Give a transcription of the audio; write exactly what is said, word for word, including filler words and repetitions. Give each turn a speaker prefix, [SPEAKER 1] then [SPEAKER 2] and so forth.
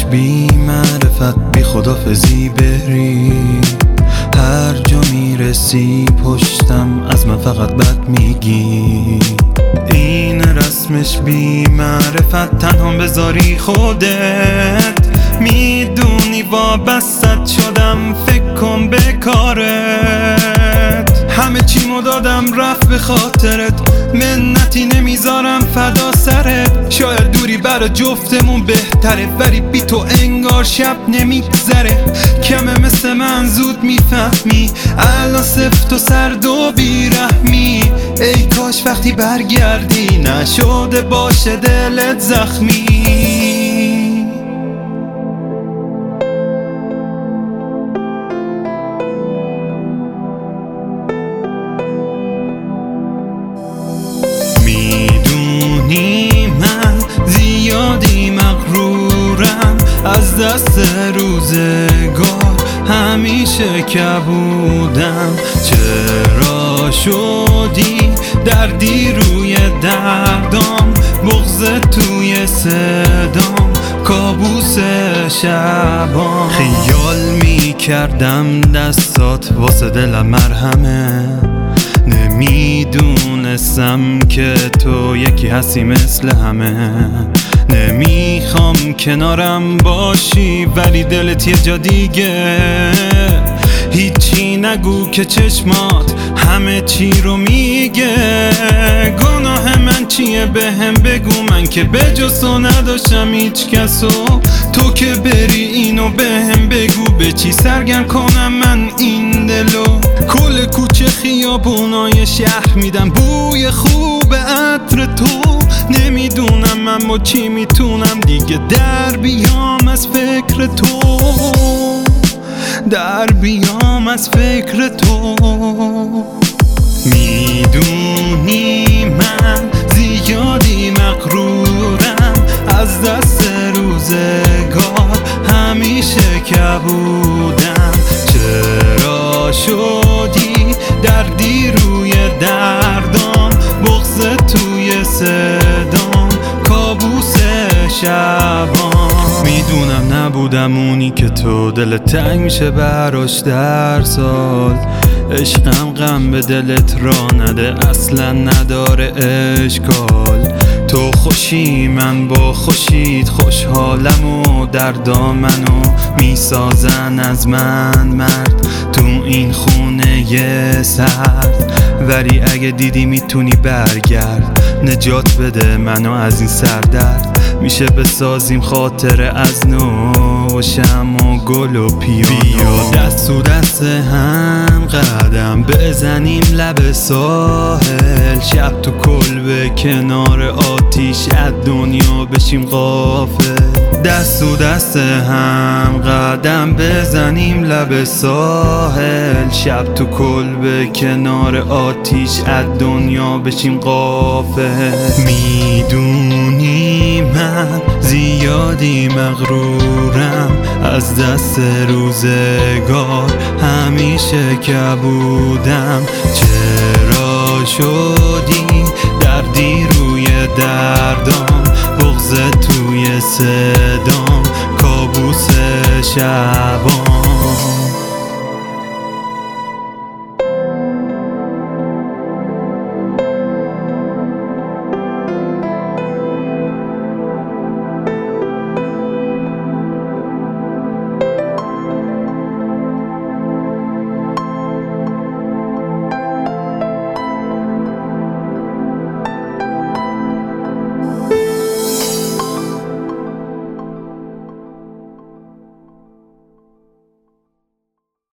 [SPEAKER 1] بی معرفت بی خدافزی بری، هر جا میرسی پشتم از من فقط بد میگی. این رسمش بی معرفت تنها بذاری خودت، میدونی وابستت شدم فکر کن به کارت. همه چیمو دادم رفت به خاطرت، منتی نمیذارم فدا سرت. شاید دوری برا جفتمون بهتره، ولی بی تو انگار شب نمیگذره. کمه مثل من زود میفهمی الان سفت و سرد و بیرحمی. ای کاش وقتی برگردی نشده باشه دلت زخمی. میدونی من زیادی مغرورم، از دست روزگار همیشه کبودم. چرا شدی دردی روی دردام، بغض توی صدام، کابوس شبام. خیال میکردم دستات واسه دلم مرهمه، نمیدونستم که تو یکی هستی مثل همه. نمیخوام کنارم باشی ولی دلت یه جا دیگه. هیچی نگو که چشمات همه چی رو میگه. گناه من چیه بهم بگو، من که به جز تو نداشتم هیچ کسو. تو که بری اینو بهم بگو، به چی سرگرم کنم من این دلو. کل کوچه خیابونای شهر میدم بوی خوب عطر تو. نمیدونم من با چی میتونم دیگه در بیام از فکر تو، در بیام از فکر تو. میدونی من زیادی مغرورم، از دست روزگار همیشه کبودم. چرا شدی دردی روی دردام، بغض توی صدام، کابوس شبام. میدونم نبودم اونی که تو دلت تنگ میشه براش در سال. عشقم غم به دلت را نده، اصلا نداره اشکال. تو خوشی من با خوشید خوشحالم و دردامنو میسازن از من مرد تو این خونه ی سرد. ولی اگه دیدی میتونی برگرد، نجات بده منو از این سردرد. میشه بسازیم خاطره از نو و شم و گل و پیانو. بیا دست و دست هم قدم بزنیم لب ساحل، شب تو کلبه کنار آتیش از دنیا بشیم غافل. دست و دست هم قدم بزنیم لب ساحل، شب تو کلبه کنار آتیش از دنیا بشیم غافل. میدونی من زیادی مغرورم، از دست روزگار همیشه کبودم. چرا شدی دردی روی دردام، بغض توی صدام، کابوس شبام.